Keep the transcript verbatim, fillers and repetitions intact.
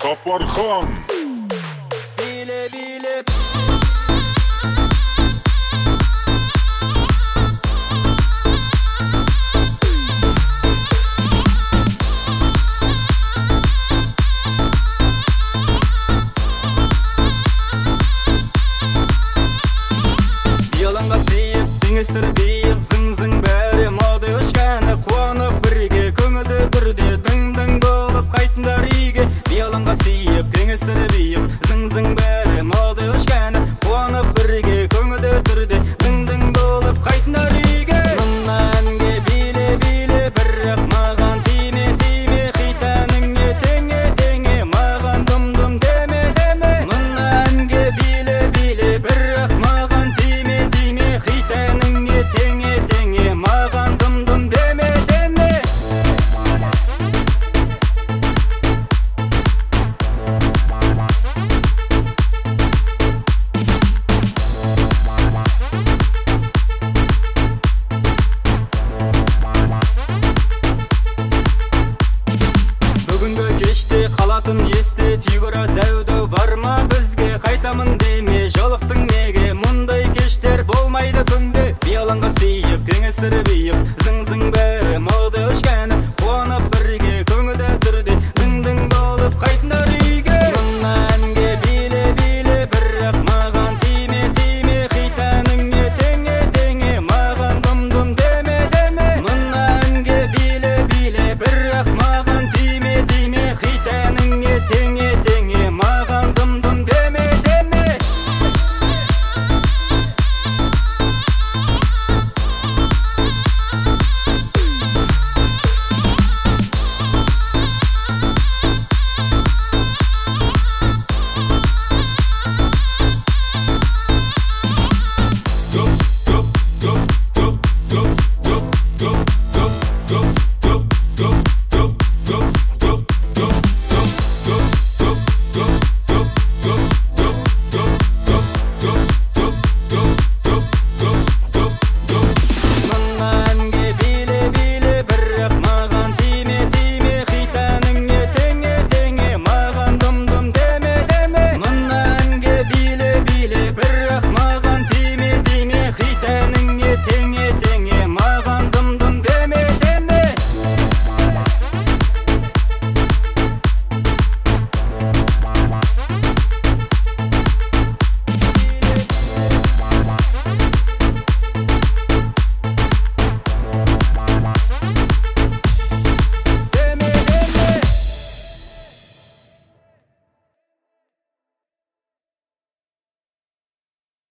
Сапархан. Билеп, билеп. Яланға сейіп, теңестір бейіп, зың-зың бәрі малды өшкәні, қуанып бірге, көңілді түрде, дың-дың болып қайтындар үйге. Яланға сейіп, теңестір бейіп, зың-зың бәрі малды өшкәні, қуанып бірге, көңілді түрде, дың-дың болып қайтындар үйге. Мына әнге биле-биле, бірақ маған тиме-тиме, хит әніңе теңе-теңе, маған дым-дым деме-деме. Мына әнге биле-биле, бірақ маған тиме-тиме, хит әніңе теңе-теңе, маған дым-дым деме-деме. Бүгінгі кеште қалатын есте фигура дәуді